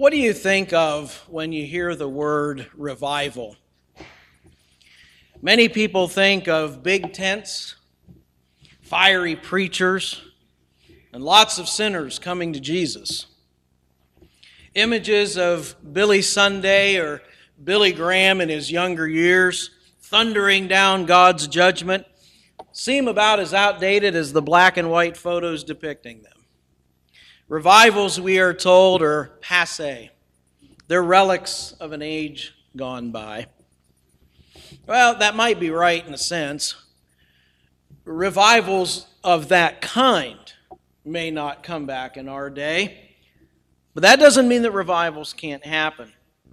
What do you think of when you hear the word revival? Many people think of big tents, fiery preachers, and lots of sinners coming to Jesus. Images of Billy Sunday or Billy Graham in his younger years thundering down God's judgment seem about as outdated as the black and white photos depicting them. Revivals, we are told, are passé. They're relics of an age gone by. Well, that might be right in a sense. Revivals of that kind may not come back in our day, but that doesn't mean that revivals can't happen.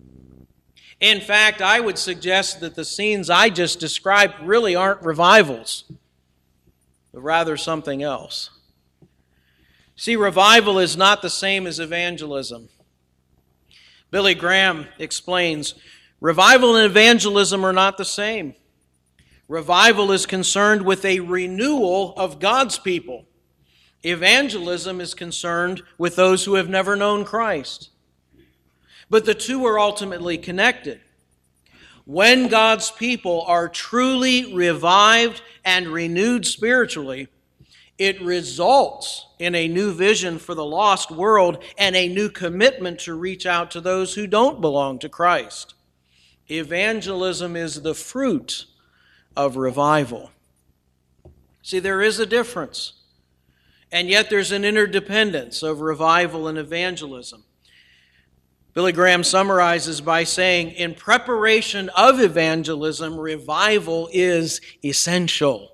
In fact, I would suggest that the scenes I just described really aren't revivals, but rather something else. See, revival is not the same as evangelism. Billy Graham explains, revival and evangelism are not the same. Revival is concerned with a renewal of God's people. Evangelism is concerned with those who have never known Christ. But the two are ultimately connected. When God's people are truly revived and renewed spiritually, it results in a new vision for the lost world and a new commitment to reach out to those who don't belong to Christ. Evangelism is the fruit of revival. See, there is a difference, and yet there's an interdependence of revival and evangelism. Billy Graham summarizes by saying, in preparation of evangelism, revival is essential.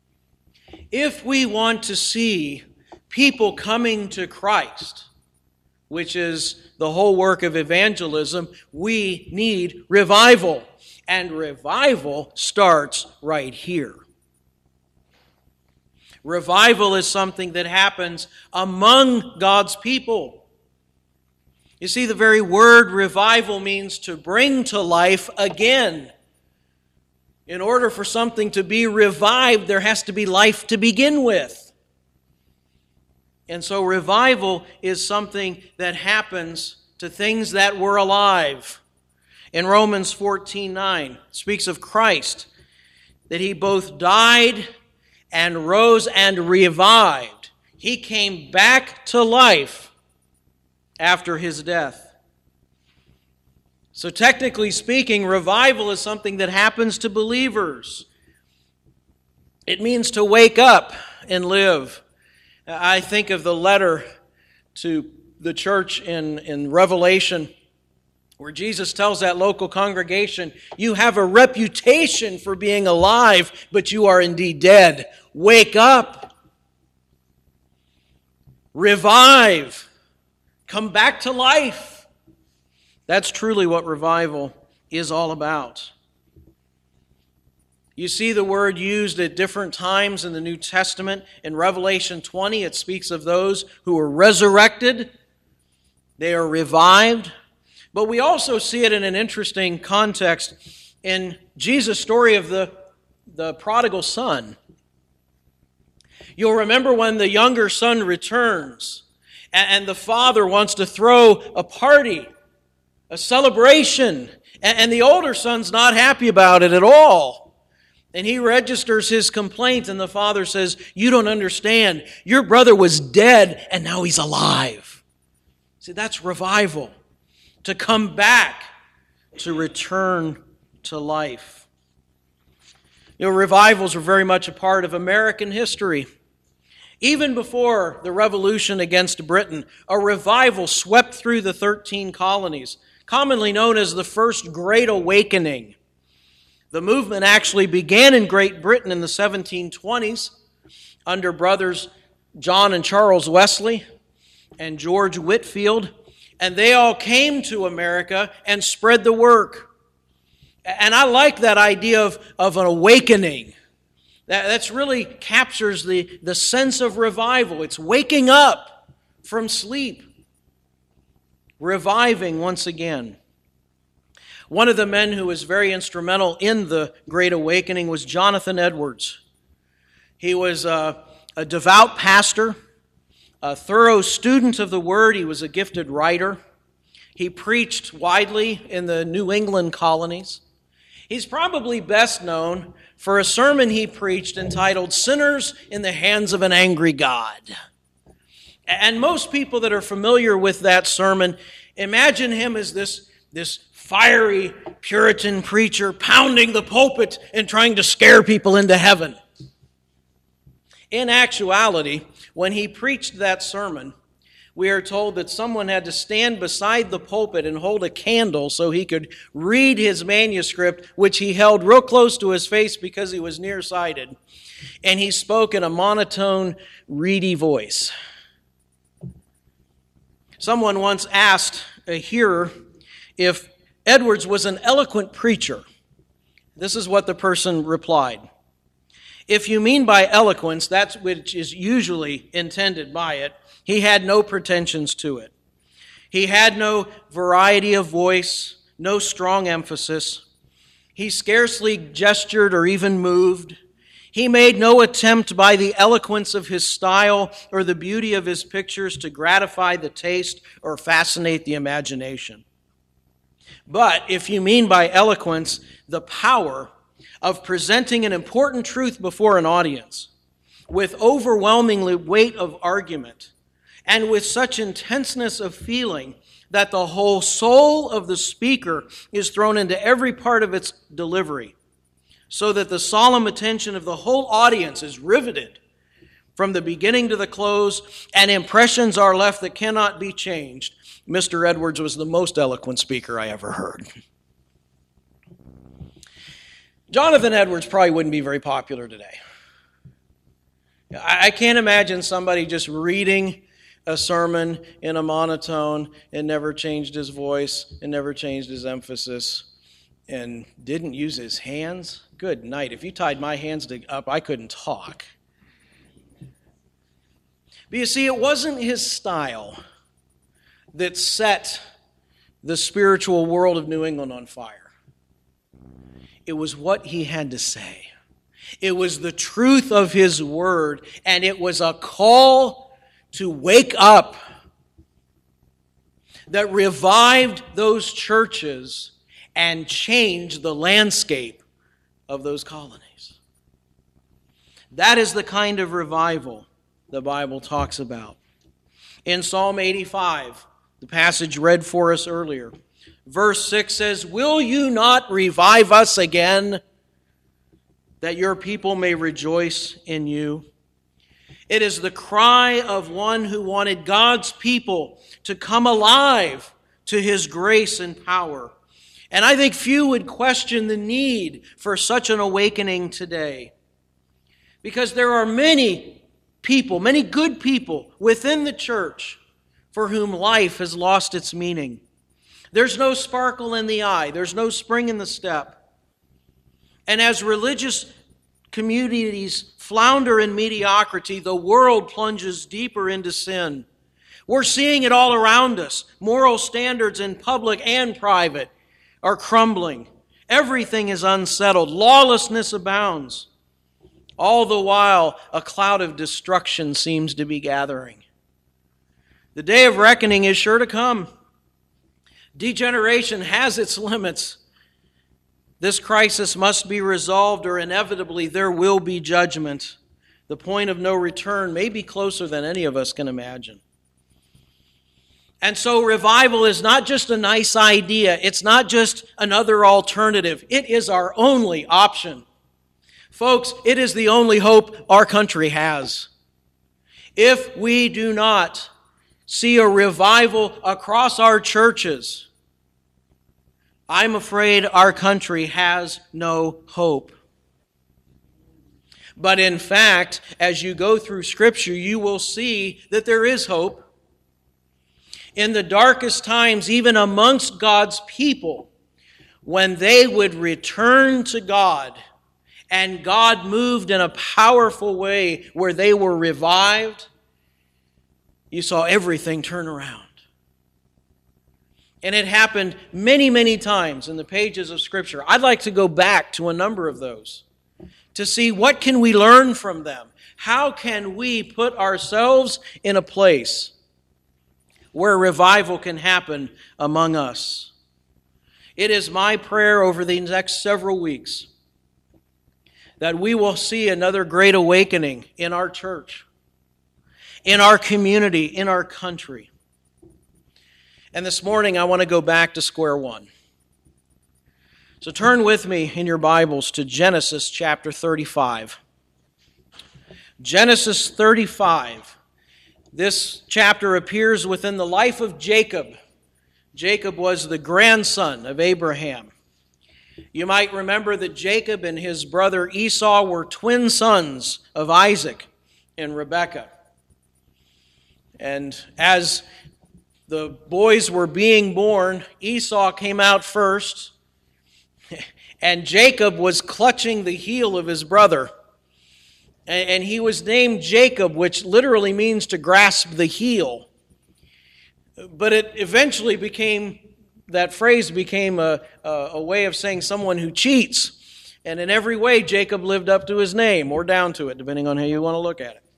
If we want to see people coming to Christ, which is the whole work of evangelism, we need revival. And revival starts right here. Revival is something that happens among God's people. You see, the very word revival means to bring to life again. In order for something to be revived, there has to be life to begin with. And so revival is something that happens to things that were alive. In Romans 14:9, it speaks of Christ, that he both died and rose and revived. He came back to life after his death. So technically speaking, revival is something that happens to believers. It means to wake up and live. I think of the letter to the church in Revelation, where Jesus tells that local congregation, you have a reputation for being alive, but you are indeed dead. Wake up. Revive. Come back to life. That's truly what revival is all about. You see the word used at different times in the New Testament. In Revelation 20, it speaks of those who are resurrected. They are revived. But we also see it in an interesting context in Jesus' story of the prodigal son. You'll remember when the younger son returns and the father wants to throw a party, a celebration, and the older son's not happy about it at all. And he registers his complaint, and the father says, you don't understand. Your brother was dead, and now he's alive. See, that's revival. To come back, to return to life. You know, revivals were very much a part of American history. Even before the revolution against Britain, a revival swept through the 13 colonies, commonly known as the First Great Awakening. The movement actually began in Great Britain in the 1720s under brothers John and Charles Wesley and George Whitefield, and they all came to America and spread the work. And I like that idea of an awakening. That's really captures the sense of revival. It's waking up from sleep, reviving once again. One of the men who was very instrumental in the Great Awakening was Jonathan Edwards. He was a devout pastor, a thorough student of the Word. He was a gifted writer. He preached widely in the New England colonies. He's probably best known for a sermon he preached entitled "Sinners in the Hands of an Angry God." And most people that are familiar with that sermon imagine him as this fiery Puritan preacher pounding the pulpit and trying to scare people into heaven. In actuality, when he preached that sermon, we are told that someone had to stand beside the pulpit and hold a candle so he could read his manuscript, which he held real close to his face because he was nearsighted. And he spoke in a monotone, reedy voice. Someone once asked a hearer if Edwards was an eloquent preacher. This is what the person replied. "If you mean by eloquence that which is usually intended by it, he had no pretensions to it. He had no variety of voice, no strong emphasis. He scarcely gestured or even moved. He made no attempt by the eloquence of his style or the beauty of his pictures to gratify the taste or fascinate the imagination. But if you mean by eloquence the power of presenting an important truth before an audience with overwhelming weight of argument and with such intenseness of feeling that the whole soul of the speaker is thrown into every part of its delivery, so that the solemn attention of the whole audience is riveted from the beginning to the close, and impressions are left that cannot be changed, Mr. Edwards was the most eloquent speaker I ever heard." Jonathan Edwards probably wouldn't be very popular today. I can't imagine somebody just reading a sermon in a monotone and never changed his voice and never changed his emphasis and didn't use his hands. Good night. If you tied my hands up, I couldn't talk. But you see, it wasn't his style that set the spiritual world of New England on fire. It was what he had to say. It was the truth of his word, and it was a call to wake up that revived those churches and changed the landscape of those colonies. That is the kind of revival the Bible talks about. In Psalm 85, the passage read for us earlier, verse 6 says, "Will you not revive us again, that your people may rejoice in you?" It is the cry of one who wanted God's people to come alive to his grace and power. And I think few would question the need for such an awakening today. Because there are many people, many good people within the church for whom life has lost its meaning. There's no sparkle in the eye. There's no spring in the step. And as religious communities flounder in mediocrity, the world plunges deeper into sin. We're seeing it all around us. Moral standards in public and private are crumbling. Everything is unsettled. Lawlessness abounds. All the while, a cloud of destruction seems to be gathering. The day of reckoning is sure to come. Degeneration has its limits. This crisis must be resolved, or inevitably there will be judgment. The point of no return may be closer than any of us can imagine. And so revival is not just a nice idea. It's not just another alternative. It is our only option. Folks, it is the only hope our country has. If we do not see a revival across our churches, I'm afraid our country has no hope. But in fact, as you go through Scripture, you will see that there is hope. In the darkest times, even amongst God's people, when they would return to God, and God moved in a powerful way where they were revived, you saw everything turn around. And it happened many, many times in the pages of Scripture. I'd like to go back to a number of those to see what can we learn from them. How can we put ourselves in a place where revival can happen among us. It is my prayer over the next several weeks that we will see another great awakening in our church, in our community, in our country. And this morning I want to go back to square one. So turn with me in your Bibles to Genesis chapter 35. Genesis 35. This chapter appears within the life of Jacob. Jacob was the grandson of Abraham. You might remember that Jacob and his brother Esau were twin sons of Isaac and Rebekah. And as the boys were being born, Esau came out first, and Jacob was clutching the heel of his brother. And he was named Jacob, which literally means to grasp the heel. But it eventually that phrase became a way of saying someone who cheats. And in every way, Jacob lived up to his name, or down to it, depending on how you want to look at it.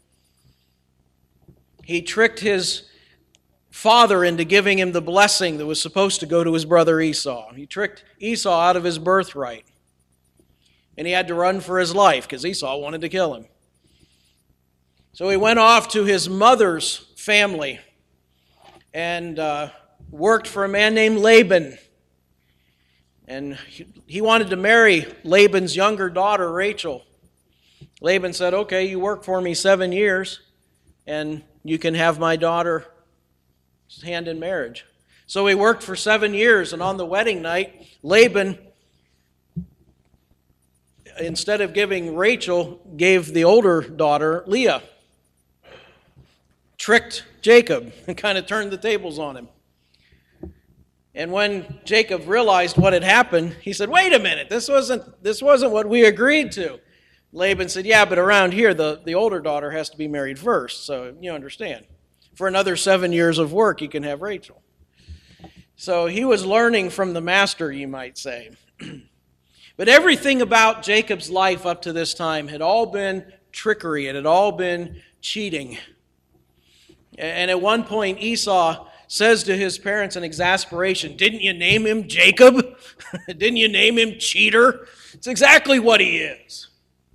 He tricked his father into giving him the blessing that was supposed to go to his brother Esau. He tricked Esau out of his birthright. And he had to run for his life because Esau wanted to kill him. So he went off to his mother's family and worked for a man named Laban. And he wanted to marry Laban's younger daughter, Rachel. Laban said, okay, you work for me 7 years, and you can have my daughter's hand in marriage. So he worked for 7 years, and on the wedding night, Laban, instead of giving Rachel, gave the older daughter, Leah. Tricked Jacob and kind of turned the tables on him. And when Jacob realized what had happened, he said, wait a minute, this wasn't what we agreed to. Laban said, yeah, but around here, the older daughter has to be married first, so you understand. For another 7 years of work, you can have Rachel. So he was learning from the master, you might say. But everything about Jacob's life up to this time had all been trickery. It had all been cheating. And at one point, Esau says to his parents in exasperation, didn't you name him Jacob? Didn't you name him cheater? It's exactly what he is.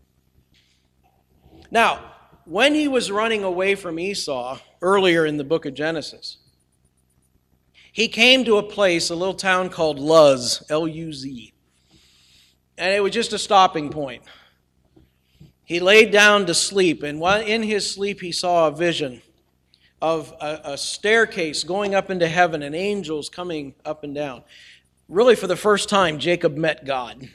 Now, when he was running away from Esau earlier in the book of Genesis, he came to a place, a little town called Luz, L-U-Z. And it was just a stopping point. He laid down to sleep, and while in his sleep he saw a vision of a staircase going up into heaven and angels coming up and down. Really, for the first time, Jacob met God.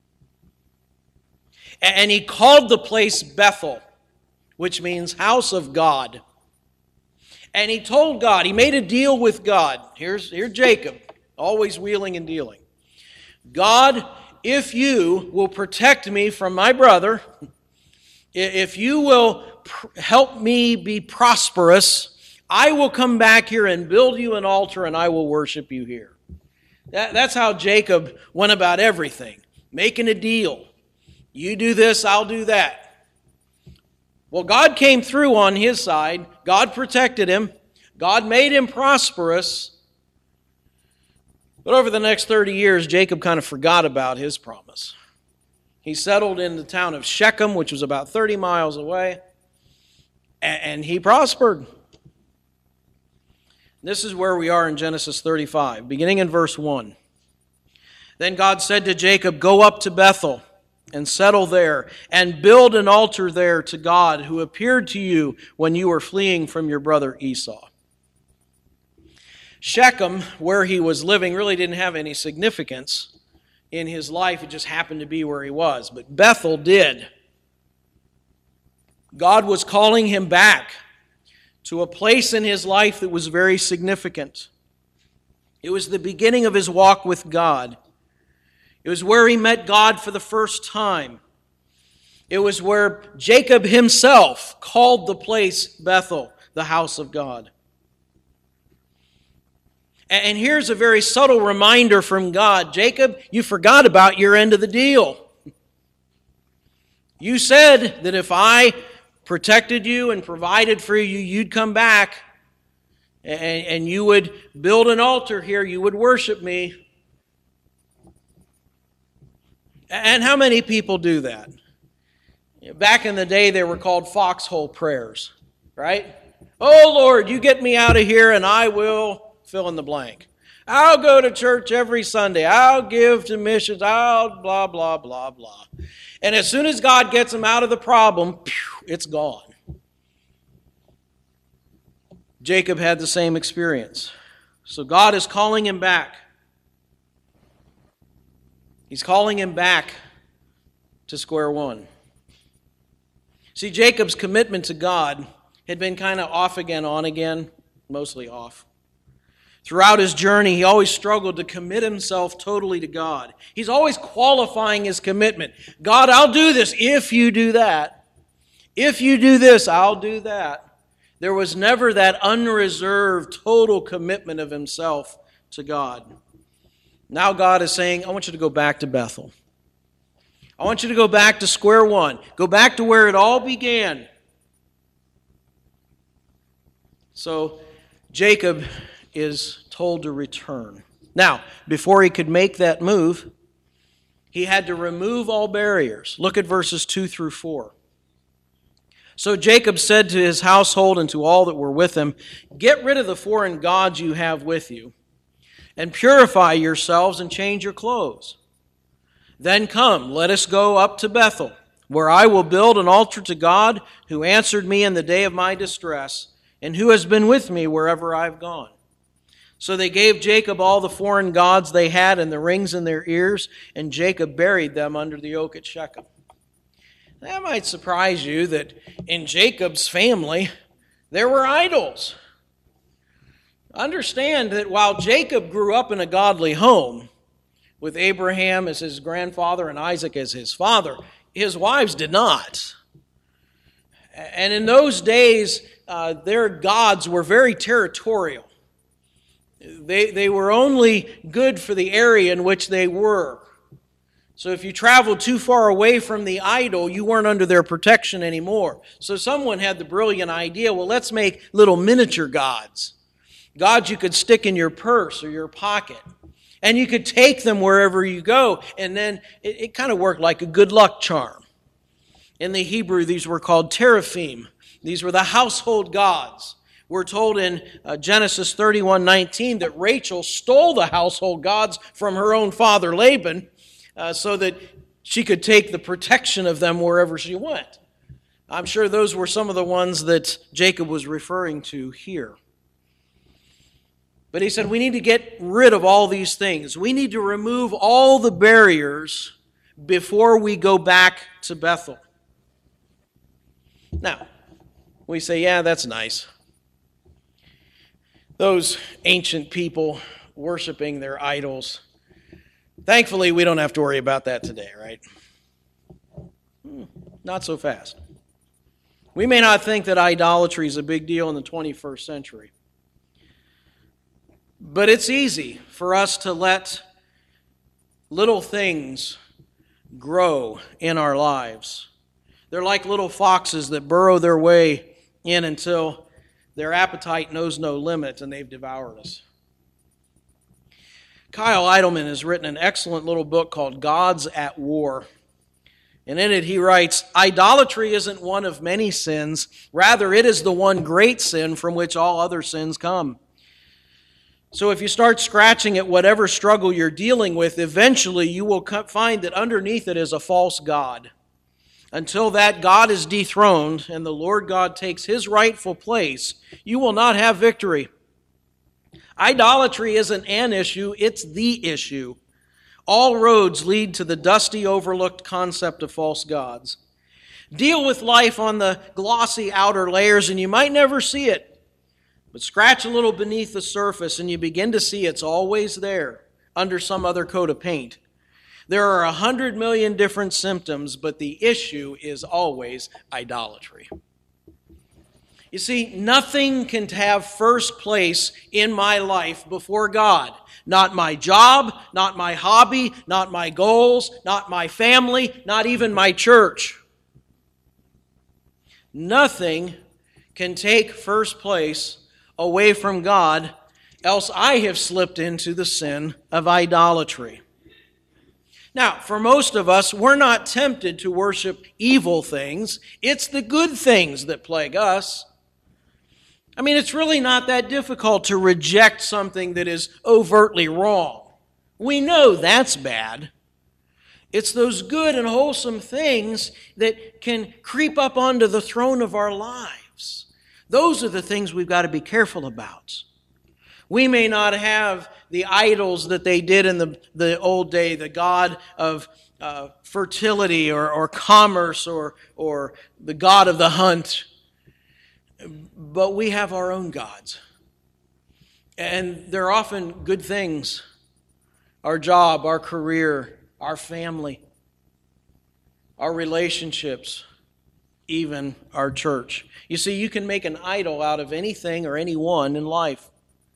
And he called the place Bethel, which means house of God. And he told God, he made a deal with God. Here's Jacob, always wheeling and dealing. God, if you will protect me from my brother, if you will help me be prosperous, I will come back here and build you an altar and I will worship you here. That's how Jacob went about everything, making a deal. You do this, I'll do that. Well, God came through on his side. God protected him. God made him prosperous. But over the next 30 years, Jacob kind of forgot about his promise. He settled in the town of Shechem, which was about 30 miles away, and he prospered. This is where we are in Genesis 35, beginning in verse 1. Then God said to Jacob, go up to Bethel and settle there, and build an altar there to God who appeared to you when you were fleeing from your brother Esau. Shechem, where he was living, really didn't have any significance in his life. It just happened to be where he was. But Bethel did. God was calling him back to a place in his life that was very significant. It was the beginning of his walk with God. It was where he met God for the first time. It was where Jacob himself called the place Bethel, the house of God. And here's a very subtle reminder from God. Jacob, you forgot about your end of the deal. You said that if I protected you and provided for you, you'd come back. and you would build an altar here, you would worship me. And how many people do that? Back in the day, they were called foxhole prayers, right? Oh, Lord, you get me out of here and I will fill in the blank. I'll go to church every Sunday. I'll give to missions. I'll blah, blah, blah, blah. And as soon as God gets them out of the problem, it's gone. Jacob had the same experience. So God is calling him back. He's calling him back to square one. See, Jacob's commitment to God had been kind of off again, on again, mostly off. Throughout his journey, he always struggled to commit himself totally to God. He's always qualifying his commitment. God, I'll do this if you do that. If you do this, I'll do that. There was never that unreserved, total commitment of himself to God. Now God is saying, I want you to go back to Bethel. I want you to go back to square one. Go back to where it all began. So Jacob is told to return. Now, before he could make that move, he had to remove all barriers. Look at verses 2 through 4. So Jacob said to his household and to all that were with him, get rid of the foreign gods you have with you, and purify yourselves and change your clothes. Then come, let us go up to Bethel, where I will build an altar to God who answered me in the day of my distress, and who has been with me wherever I've gone. So they gave Jacob all the foreign gods they had and the rings in their ears, and Jacob buried them under the oak at Shechem. That might surprise you that in Jacob's family there were idols. Understand that while Jacob grew up in a godly home, with Abraham as his grandfather and Isaac as his father, his wives did not. And in those days, their gods were very territorial. They were only good for the area in which they were. So if you traveled too far away from the idol, you weren't under their protection anymore. So someone had the brilliant idea, well, let's make little miniature gods. Gods you could stick in your purse or your pocket. And you could take them wherever you go. And then it kind of worked like a good luck charm. In the Hebrew, these were called teraphim. These were the household gods. We're told in Genesis 31:19 that Rachel stole the household gods from her own father Laban so that she could take the protection of them wherever she went. I'm sure those were some of the ones that Jacob was referring to here. But he said, we need to get rid of all these things. We need to remove all the barriers before we go back to Bethel. Now, we say, yeah, that's nice. Those ancient people worshiping their idols. Thankfully, we don't have to worry about that today, right? Not so fast. We may not think that idolatry is a big deal in the 21st century. But it's easy for us to let little things grow in our lives. They're like little foxes that burrow their way in until their appetite knows no limit and they've devoured us. Kyle Idleman has written an excellent little book called Gods at War. And in it he writes, idolatry isn't one of many sins. Rather, it is the one great sin from which all other sins come. So if you start scratching at whatever struggle you're dealing with, eventually you will find that underneath it is a false god. Until that God is dethroned and the Lord God takes his rightful place, you will not have victory. Idolatry isn't an issue, it's the issue. All roads lead to the dusty, overlooked concept of false gods. Deal with life on the glossy outer layers and you might never see it. But scratch a little beneath the surface and you begin to see it's always there under some other coat of paint. There are 100 million different symptoms, but the issue is always idolatry. You see, nothing can have first place in my life before God. Not my job, not my hobby, not my goals, not my family, not even my church. Nothing can take first place away from God, else I have slipped into the sin of idolatry. Now, for most of us, we're not tempted to worship evil things. It's the good things that plague us. I mean, it's really not that difficult to reject something that is overtly wrong. We know that's bad. It's those good and wholesome things that can creep up onto the throne of our lives. Those are the things we've got to be careful about. We may not have the idols that they did in the old day, the god of fertility or commerce or the god of the hunt, but we have our own gods. And they're often good things. Our job, our career, our family, our relationships, even our church. You see, you can make an idol out of anything or anyone in life.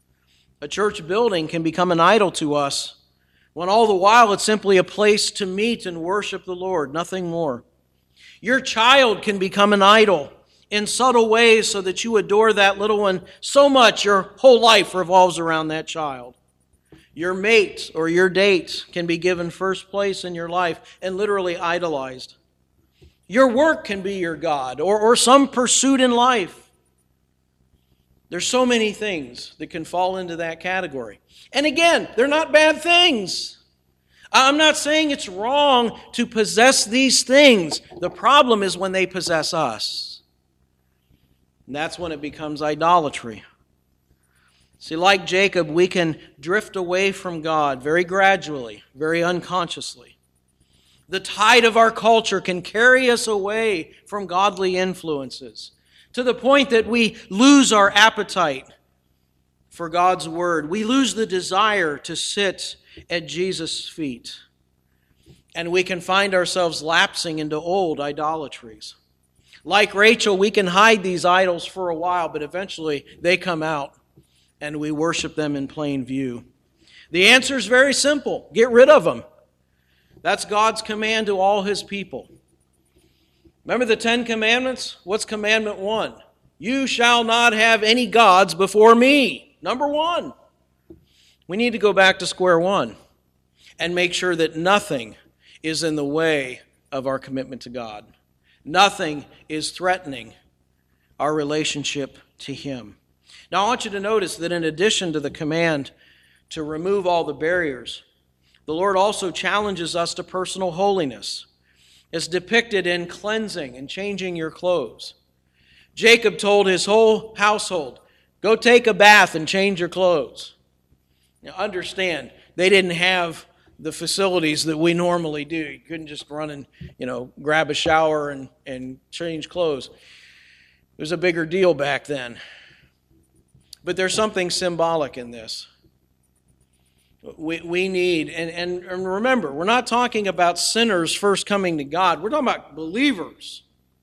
A church building can become an idol to us when all the while it's simply a place to meet and worship the Lord, nothing more. Your child can become an idol in subtle ways so that you adore that little one so much your whole life revolves around that child. Your mate or your date can be given first place in your life and literally idolized. Your work can be your God or some pursuit in life. There's so many things that can fall into that category. And again, they're not bad things. I'm not saying it's wrong to possess these things. The problem is when they possess us. And that's when it becomes idolatry. See, like Jacob, we can drift away from God very gradually, very unconsciously. The tide of our culture can carry us away from godly influences to the point that we lose our appetite for God's Word. We lose the desire to sit at Jesus' feet. And we can find ourselves lapsing into old idolatries. Like Rachel, we can hide these idols for a while, but eventually they come out and we worship them in plain view. The answer is very simple. Get rid of them. That's God's command to all His people. Remember the 10 Commandments? What's Commandment 1? You shall not have any gods before me. Number 1. We need to go back to square one and make sure that nothing is in the way of our commitment to God. Nothing is threatening our relationship to Him. Now I want you to notice that in addition to the command to remove all the barriers, the Lord also challenges us to personal holiness. It's depicted in cleansing and changing your clothes. Jacob told his whole household, go take a bath and change your clothes. Now understand, they didn't have the facilities that we normally do. You couldn't just run and, grab a shower and change clothes. It was a bigger deal back then. But there's something symbolic in this. We need, and remember, we're not talking about sinners first coming to God. We're talking about believers.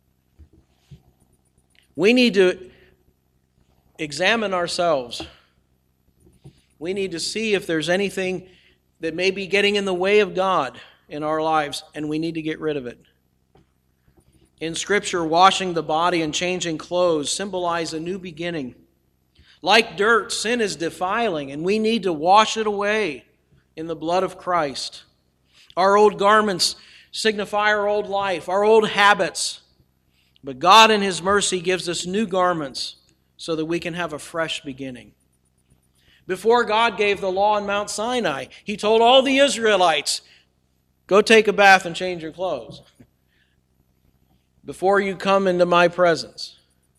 We need to examine ourselves. We need to see if there's anything that may be getting in the way of God in our lives, and we need to get rid of it. In Scripture, washing the body and changing clothes symbolize a new beginning. Like dirt, sin is defiling, and we need to wash it away in the blood of Christ. Our old garments signify our old life, our old habits. But God in His mercy gives us new garments so that we can have a fresh beginning. Before God gave the law on Mount Sinai, He told all the Israelites, go take a bath and change your clothes before you come into my presence.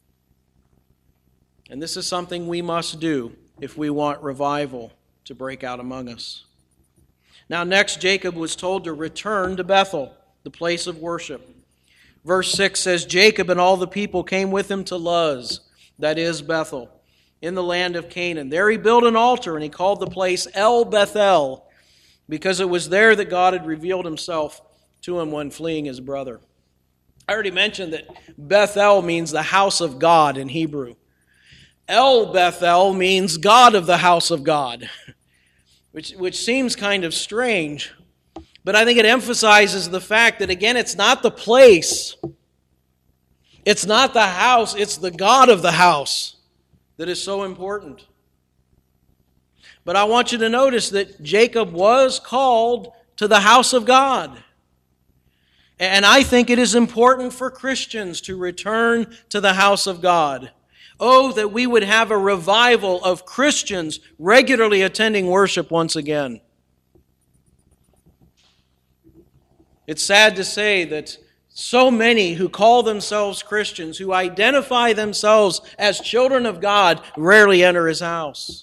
And this is something we must do if we want revival to break out among us. Now next, Jacob was told to return to Bethel, the place of worship. Verse 6 says, Jacob and all the people came with him to Luz, that is Bethel, in the land of Canaan. There he built an altar, and he called the place El Bethel, because it was there that God had revealed Himself to him when fleeing his brother. I already mentioned that Bethel means the house of God in Hebrew. El Bethel means God of the house of God, which seems kind of strange, but I think it emphasizes the fact that, again, it's not the place, it's not the house, it's the God of the house that is so important. But I want you to notice that Jacob was called to the house of God. And I think it is important for Christians to return to the house of God. Oh, that we would have a revival of Christians regularly attending worship once again. It's sad to say that so many who call themselves Christians, who identify themselves as children of God, rarely enter His house.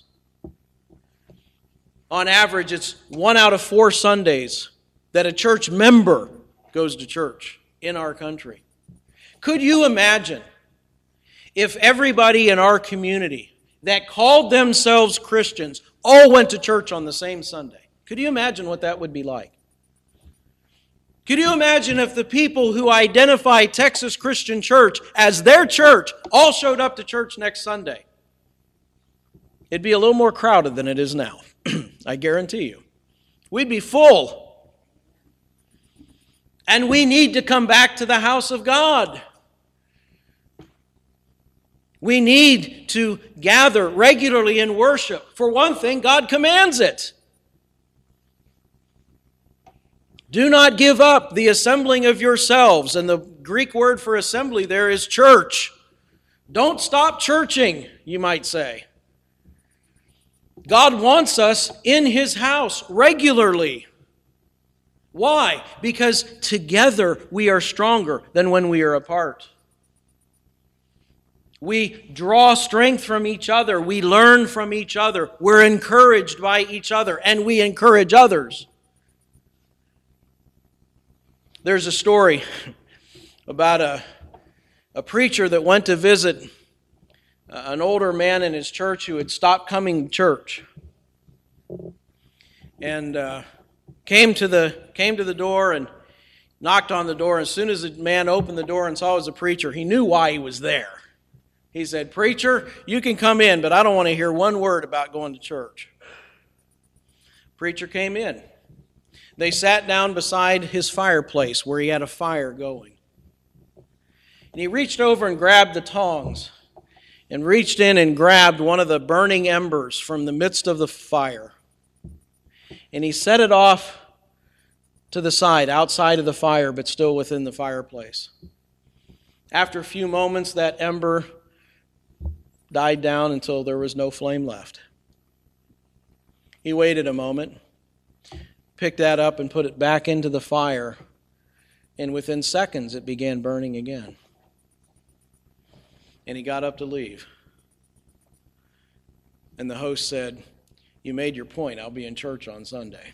On average, it's 1 out of 4 Sundays that a church member goes to church in our country. Could you imagine if everybody in our community that called themselves Christians all went to church on the same Sunday? Could you imagine what that would be like? Could you imagine if the people who identify Texas Christian Church as their church all showed up to church next Sunday? It'd be a little more crowded than it is now. I guarantee you. We'd be full. And we need to come back to the house of God. We need to gather regularly in worship. For one thing, God commands it. Do not give up the assembling of yourselves. And the Greek word for assembly there is church. Don't stop churching, you might say. God wants us in His house regularly. Why? Because together we are stronger than when we are apart. We draw strength from each other. We learn from each other. We're encouraged by each other, and we encourage others. There's a story about a preacher that went to visit an older man in his church who had stopped coming to church, and came to the door and knocked on the door. As soon as the man opened the door and saw it was a preacher, he knew why he was there. He said, "Preacher, you can come in, but I don't want to hear one word about going to church." Preacher came in. They sat down beside his fireplace where he had a fire going. And he reached over and grabbed the tongs and reached in and grabbed one of the burning embers from the midst of the fire. And he set it off to the side, outside of the fire, but still within the fireplace. After a few moments, that ember died down until there was no flame left. He waited a moment, picked that up and put it back into the fire, and within seconds it began burning again. And he got up to leave. And the host said, "You made your point. I'll be in church on Sunday."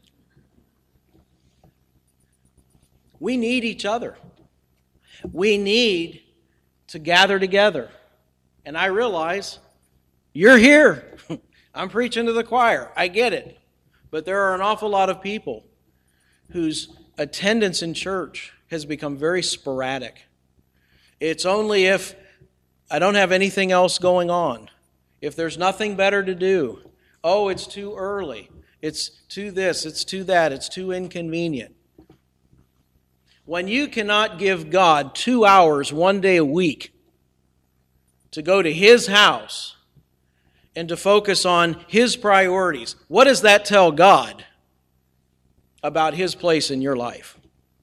We need each other. We need to gather together. And I realize you're here. I'm preaching to the choir. I get it. But there are an awful lot of people whose attendance in church has become very sporadic. It's only if I don't have anything else going on. If there's nothing better to do. Oh, it's too early. It's too this, it's too that, it's too inconvenient. When you cannot give God 2 hours one day a week to go to His house and to focus on His priorities, what does that tell God about His place in your life?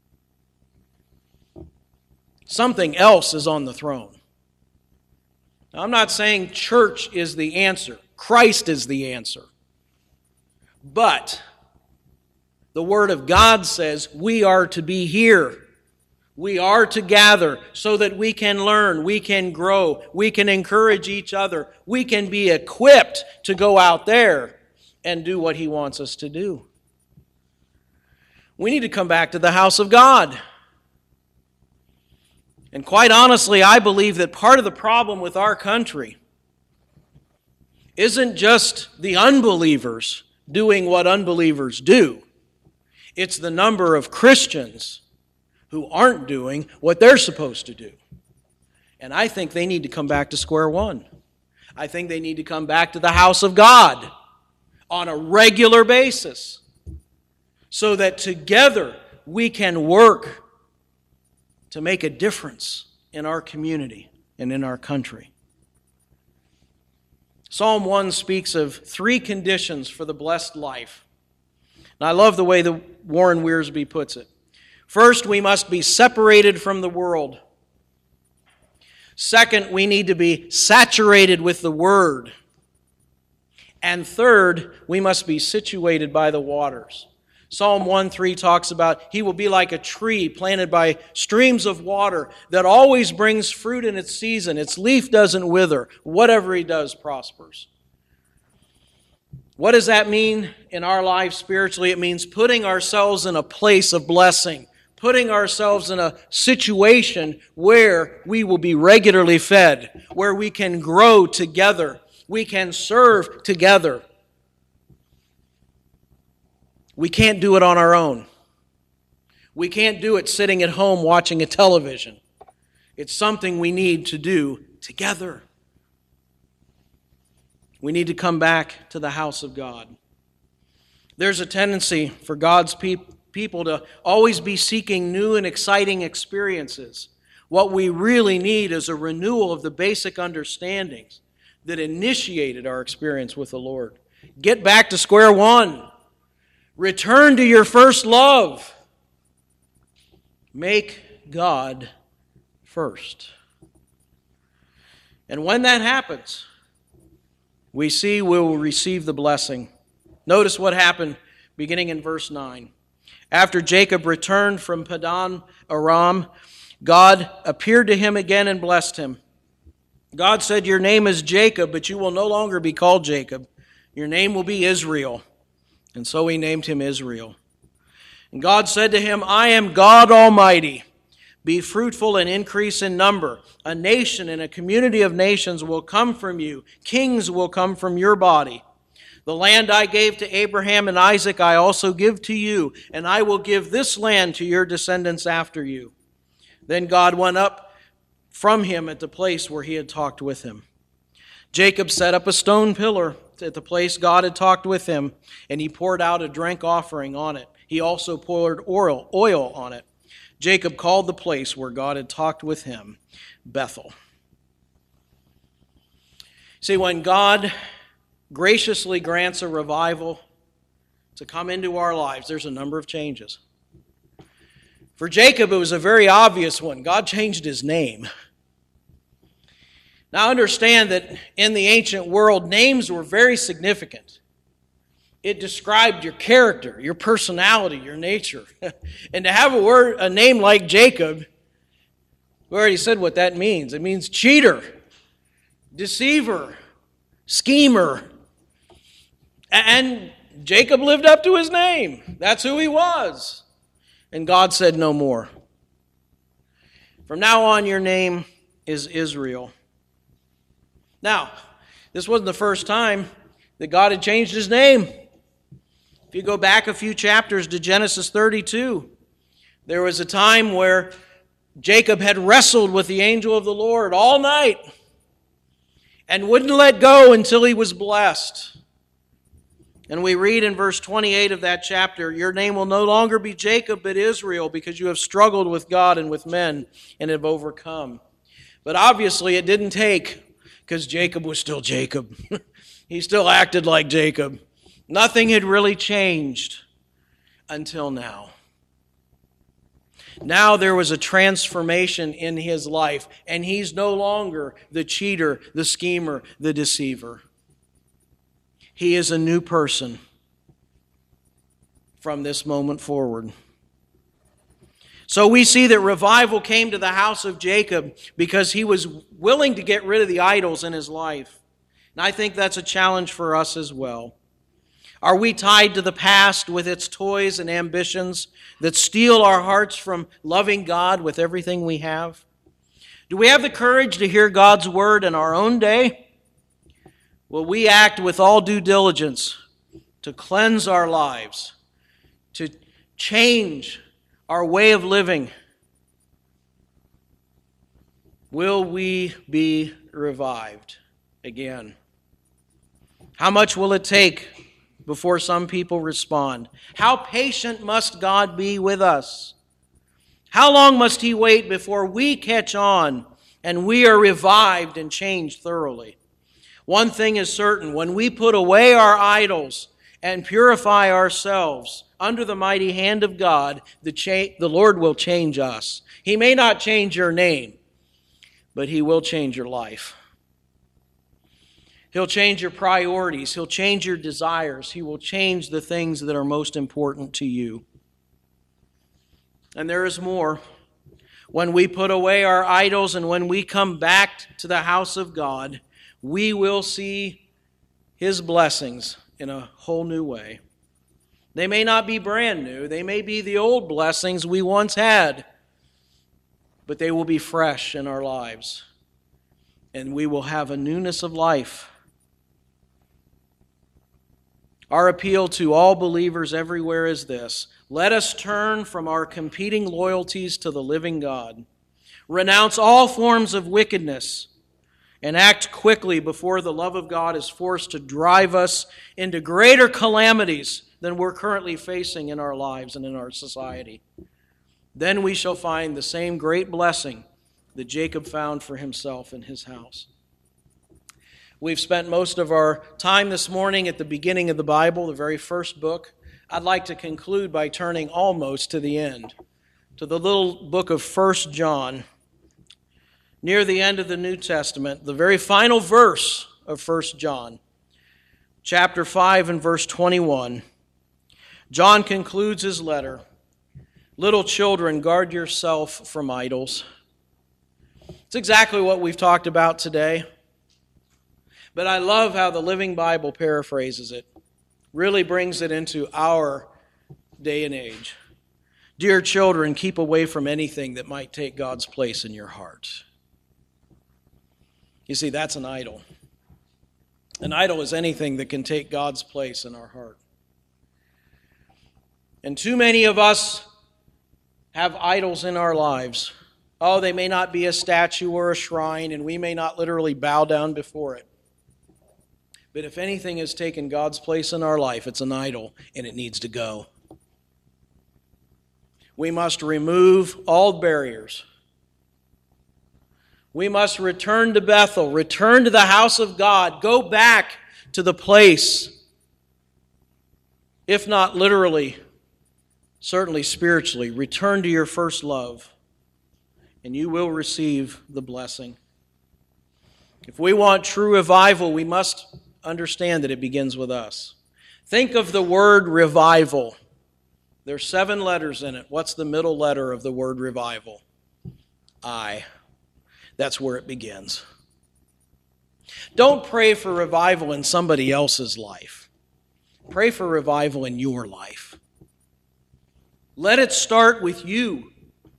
Something else is on the throne. Now, I'm not saying church is the answer. Christ is the answer. But the Word of God says we are to be here. We are to gather so that we can learn, we can grow, we can encourage each other, we can be equipped to go out there and do what He wants us to do. We need to come back to the house of God. And quite honestly, I believe that part of the problem with our country isn't just the unbelievers doing what unbelievers do. It's the number of Christians who aren't doing what they're supposed to do. And I think they need to come back to square one. I think they need to come back to the house of God on a regular basis so that together we can work to make a difference in our community and in our country. Psalm 1 speaks of 3 conditions for the blessed life. And I love the way the Warren Wiersbe puts it. First, we must be separated from the world. Second, we need to be saturated with the Word. And third, we must be situated by the waters. Psalm 1:3 talks about he will be like a tree planted by streams of water that always brings fruit in its season. Its leaf doesn't wither. Whatever he does prospers. What does that mean in our life spiritually? It means putting ourselves in a place of blessing, putting ourselves in a situation where we will be regularly fed, where we can grow together, we can serve together. We can't do it on our own. We can't do it sitting at home watching a television. It's something we need to do together. We need to come back to the house of God. There's a tendency for God's people to always be seeking new and exciting experiences. What we really need is a renewal of the basic understandings that initiated our experience with the Lord. Get back to square one. Return to your first love. Make God first. And when that happens, we see we will receive the blessing. Notice what happened beginning in verse 9. After Jacob returned from Padan Aram, God appeared to him again and blessed him. God said, "Your name is Jacob, but you will no longer be called Jacob. Your name will be Israel." And so he named him Israel. And God said to him, "I am God Almighty. Be fruitful and increase in number. A nation and a community of nations will come from you. Kings will come from your body. The land I gave to Abraham and Isaac I also give to you, and I will give this land to your descendants after you." Then God went up from him at the place where he had talked with him. Jacob set up a stone pillar at the place God had talked with him, and he poured out a drink offering on it. He also poured oil on it. Jacob called the place where God had talked with him Bethel. See, when God graciously grants a revival to come into our lives, there's a number of changes. For Jacob, it was a very obvious one. God changed his name. Now understand that in the ancient world, names were very significant. It described your character, your personality, your nature. And to have a name like Jacob, we already said what that means. It means cheater, deceiver, schemer. And Jacob lived up to his name. That's who he was. And God said no more. From now on, your name is Israel. Now, this wasn't the first time that God had changed his name. If you go back a few chapters to Genesis 32, there was a time where Jacob had wrestled with the angel of the Lord all night and wouldn't let go until he was blessed. And we read in verse 28 of that chapter, "Your name will no longer be Jacob but Israel, because you have struggled with God and with men and have overcome." But obviously it didn't take, because Jacob was still Jacob. He still acted like Jacob. Nothing had really changed until now. Now there was a transformation in his life, and he's no longer the cheater, the schemer, the deceiver. He is a new person from this moment forward. So we see that revival came to the house of Jacob because he was willing to get rid of the idols in his life. And I think that's a challenge for us as well. Are we tied to the past with its toys and ambitions that steal our hearts from loving God with everything we have? Do we have the courage to hear God's word in our own day? Will we act with all due diligence to cleanse our lives, to change our way of living? Will we be revived again? How much will it take before some people respond? How patient must God be with us? How long must he wait before we catch on and we are revived and changed thoroughly? One thing is certain, when we put away our idols and purify ourselves under the mighty hand of God, the Lord will change us. He may not change your name, but He will change your life. He'll change your priorities. He'll change your desires. He will change the things that are most important to you. And there is more. When we put away our idols and when we come back to the house of God, we will see His blessings in a whole new way. They may not be brand new. They may be the old blessings we once had, but they will be fresh in our lives, and we will have a newness of life. Our appeal to all believers everywhere is this: let us turn from our competing loyalties to the living God, renounce all forms of wickedness, and act quickly before the love of God is forced to drive us into greater calamities than we're currently facing in our lives and in our society. Then we shall find the same great blessing that Jacob found for himself in his house. We've spent most of our time this morning at the beginning of the Bible, the very first book. I'd like to conclude by turning almost to the end, to the little book of 1 John. Near the end of the New Testament, the very final verse of 1 John, chapter 5 and verse 21, John concludes his letter, "Little children, guard yourself from idols." It's exactly what we've talked about today. But I love how the Living Bible paraphrases it, really brings it into our day and age. Dear children, keep away from anything that might take God's place in your heart. You see, that's an idol. An idol is anything that can take God's place in our heart. And too many of us have idols in our lives. Oh, they may not be a statue or a shrine, and we may not literally bow down before it. But if anything has taken God's place in our life, it's an idol, and it needs to go. We must remove all barriers. We must return to Bethel, return to the house of God, go back to the place, if not literally, certainly spiritually, return to your first love, and you will receive the blessing. If we want true revival, we must understand that it begins with us. Think of the word revival. There's 7 letters in it. What's the middle letter of the word revival? I. That's where it begins. Don't pray for revival in somebody else's life. Pray for revival in your life. Let it start with you.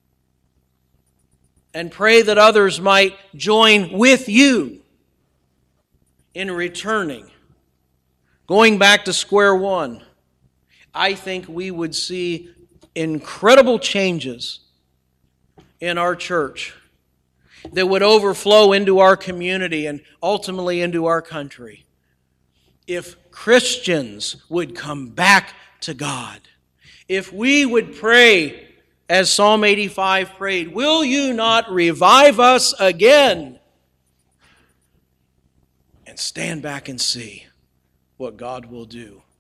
And pray that others might join with you in returning. Going back to square one, I think we would see incredible changes in our church that would overflow into our community and ultimately into our country if Christians would come back to God. If we would pray as Psalm 85 prayed, "Will you not revive us again?" And stand back and see what God will do